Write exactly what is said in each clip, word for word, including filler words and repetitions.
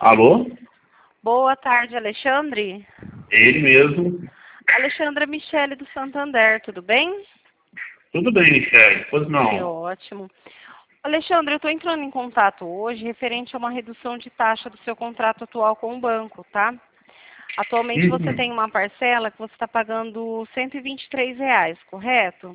Alô? Boa tarde, Alexandre. Ele mesmo. Alexandra Michele do Santander, tudo bem? Tudo bem, Michele? Pois Que não. ótimo. Alexandre, eu estou entrando em contato hoje referente a uma redução de taxa do seu contrato atual com o banco, tá? Atualmente você Uhum. tem uma parcela que você está pagando cento e vinte e três reais, correto?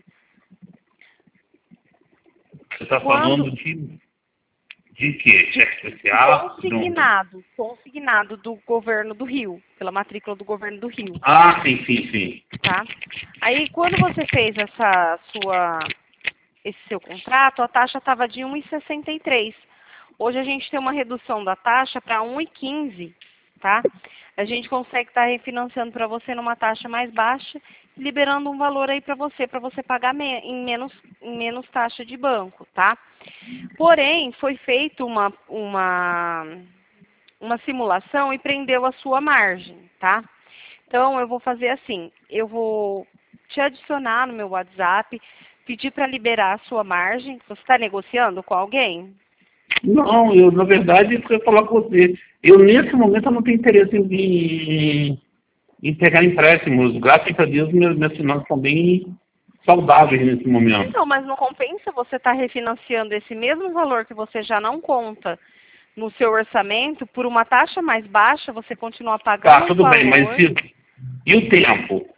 Você está Quando falando de, de quê? de Cheque especial? Não. consignado, consignado do governo do Rio, pela matrícula do governo do Rio, Ah, sim, sim, sim. tá? Aí quando você fez essa sua esse seu contrato, a taxa estava de um vírgula sessenta e três. Hoje a gente tem uma redução da taxa para um vírgula quinze, tá? A gente consegue estar refinanciando para você numa taxa mais baixa, liberando um valor aí para você, para você pagar me em, menos, em menos taxa de banco, tá? Porém, foi feita uma, uma, uma simulação e prendeu a sua margem, tá? Então, eu vou fazer assim, eu vou te adicionar no meu WhatsApp, pedir para liberar a sua margem. Você está negociando com alguém? Não, eu, na verdade, eu ia falar com você. Eu, nesse momento, eu não tenho interesse em, em pegar empréstimos. Graças a Deus, minhas, minhas finanças estão bem saudáveis nesse momento. Então, mas não compensa você estar refinanciando esse mesmo valor que você já não conta no seu orçamento por uma taxa mais baixa, você continua Tá, pagando um tudo bem, mas valor. e, e o tempo?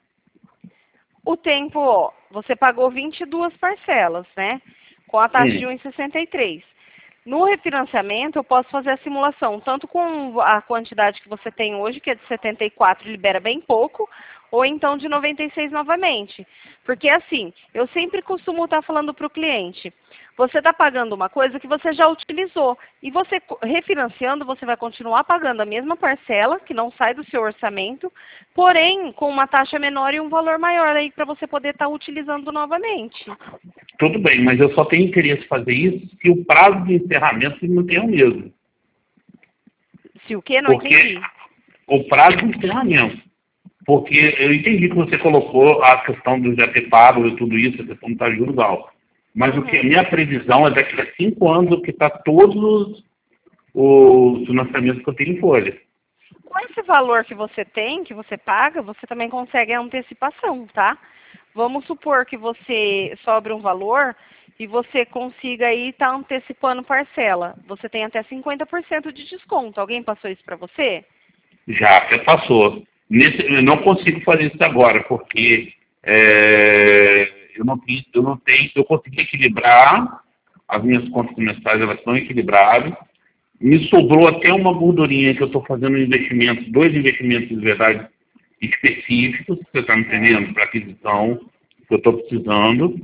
O tempo, ó, você pagou vinte e duas parcelas, né? Com a taxa de Hum. um vírgula sessenta e três. No refinanciamento, eu posso fazer a simulação, tanto com a quantidade que você tem hoje, que é de setenta e quatro, libera bem pouco, ou então de noventa e seis novamente. Porque assim, eu sempre costumo estar falando para o cliente, você está pagando uma coisa que você já utilizou, e você refinanciando, você vai continuar pagando a mesma parcela, que não sai do seu orçamento, porém com uma taxa menor e um valor maior aí para você poder estar utilizando novamente. Tudo bem, mas eu só tenho interesse em fazer isso se o prazo de encerramento não tem o mesmo. Se o quê? Não Porque entendi. o prazo de encerramento. Porque eu entendi que você colocou a questão do já ter pago e tudo isso, a questão da juros altos. Mas o que a Uhum. minha previsão é daqui a cinco anos que está todos os financiamentos que eu tenho em folha. Com esse valor que você tem, que você paga, você também consegue a antecipação, tá? Vamos supor que você sobre um valor e você consiga aí estar antecipando parcela. Você tem até cinquenta por cento de desconto. Alguém passou isso para você? Já até passou. Nesse, eu não consigo fazer isso agora, porque é, eu, não, fiz- eu não tenho, eu consegui equilibrar, as minhas contas mensais elas estão equilibradas. Me sobrou até uma gordurinha que eu estou fazendo investimentos, dois investimentos de verdade específicos, você está me entendendo, Certo. para aquisição que eu estou precisando.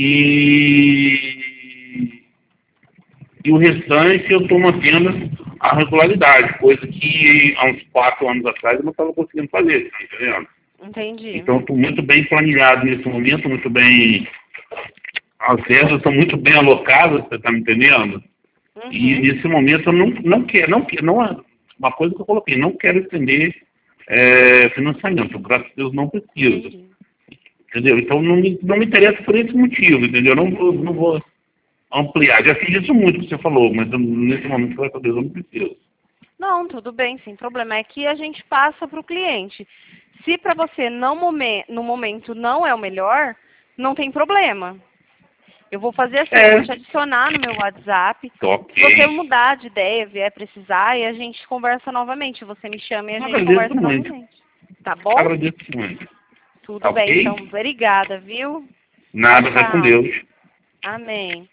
E, e o restante eu estou mantendo a regularidade, coisa que há uns quatro anos atrás eu não estava conseguindo fazer, está entendendo? Entendi. Então estou muito bem planejado nesse momento, muito bem. As verbas estão muito bem alocadas, você está me entendendo? E Uhum. nesse momento eu não, não quero, não quero, não é uma coisa que eu coloquei, não quero estender é, financiamento, graças a Deus não preciso, Entendi. entendeu? Então não me, não me interessa por esse motivo, entendeu? Eu não vou, não vou ampliar, já fiz isso muito que você falou, mas eu, nesse momento, graças a Deus, eu não preciso. Não, tudo bem, sem problema. É que a gente passa para o cliente. Se para você não momen- no momento não é o melhor, não tem problema. Eu vou fazer assim, eu vou É, te adicionar no meu WhatsApp. Se você ok. mudar de ideia, vier precisar, e a gente conversa novamente. Você me chama e a gente Agradeço conversa muito, novamente. Tá bom? agradeço muito. Tudo Tá bem, então. ok? Obrigada, viu? Tchau, Nada, vai com tchau. Deus. Amém.